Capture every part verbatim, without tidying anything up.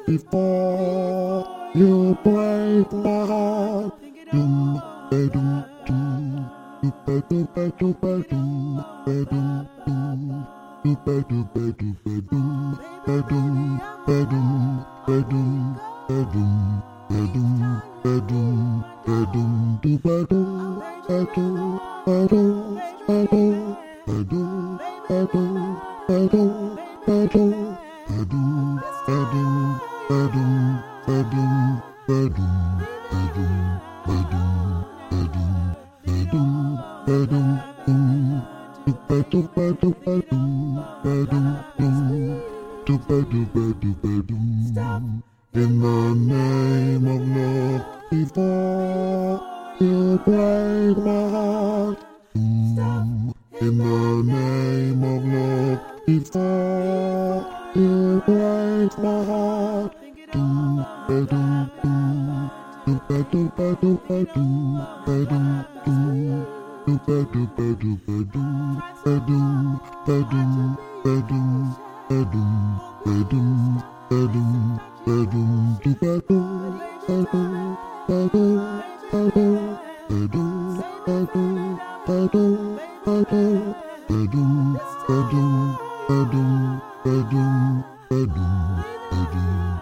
before you break my heart. Doom, ba-doom, doom, doom, ba-doom, ba-doom, ba-doom, doom, doom, ba-doom, ba-doom, ba-doom, ba-doom, ba-doom, ba-doom, ba-doom, ba-doom, ba-doom, ba-doom, do ba-doom, ba-doom, ba-doom, ba-doom, ba-doom, ba-doom, ba-doom, ba-doom, ba-doom, ba-doom, ba-doom, ba-doom, ba-doom, ba-doom, ba-doom, ba-doom, ba-doom, ba-doom, boom, do ba-doom, ba-doom, ba-doom, ba-doom, boom, do ba-doom, ba-doom, ba-doom. In the name of love, before you break my heart. Boom. In the name of love, before you break my heart. Doom, ba-doom, boom, do ba-doom, ba-doom, ba-doom, ba-doom, doom, do ba-doom, ba-doom, ba-doom, ba-doom, ba-doom, ba-doom, ba-doom, ba-doom, ba-doom, ba-doom, do ba-doom, ba-doom, ba-doom, ba-doom, ba-doom, ba-doom, ba-doom, ba-doom, ba-doom, ba-doom, ba-doom, ba-doom, ba-doom, ba-doom,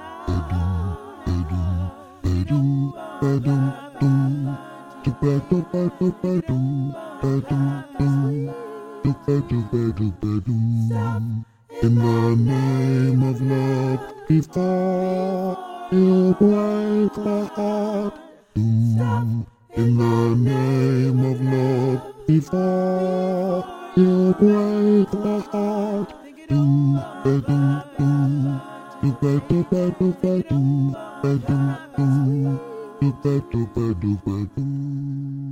ba-doom, ba-doom, ba-doom, doom, do ba-doom, ba-doom, ba-doom, ba-doom, doom, do ba-doom, ba-doom, ba-doom. In the name of love, before you break my heart. Doom. In the name of love, before you break my heart. Doom, ba-doom, doom, do ba-doom, ba-doom, ba-doom, ba-doom, doom, do ba-doom, ba-doom, ba-doom.